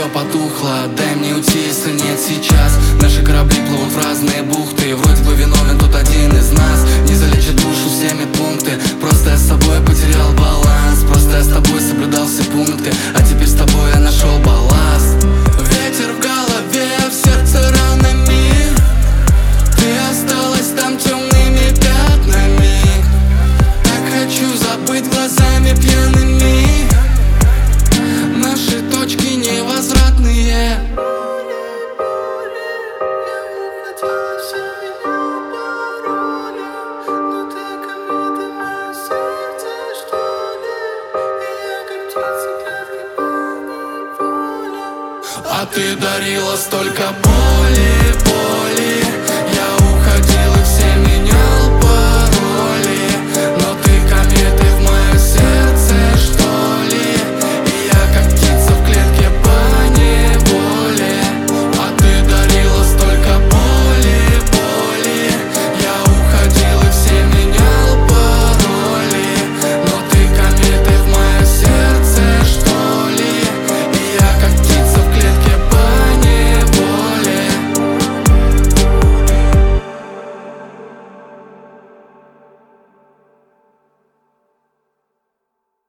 все потухло. Дай мне уйти, если нет сейчас. Наши корабли плывут в разные бухты. Вроде бы виновен тут один из нас. Не залечит душу все медпункты. Просто я с собой потерял баланс. Просто я с тобой соблюдал все пункты. А теперь с тобой я нашел балласт. Ветер в голове, в сердце ранами. Ты осталась там темными пятнами. Так хочу забыть глазами пьяными. Наши точки невозвратные. А ты дарила столько боли.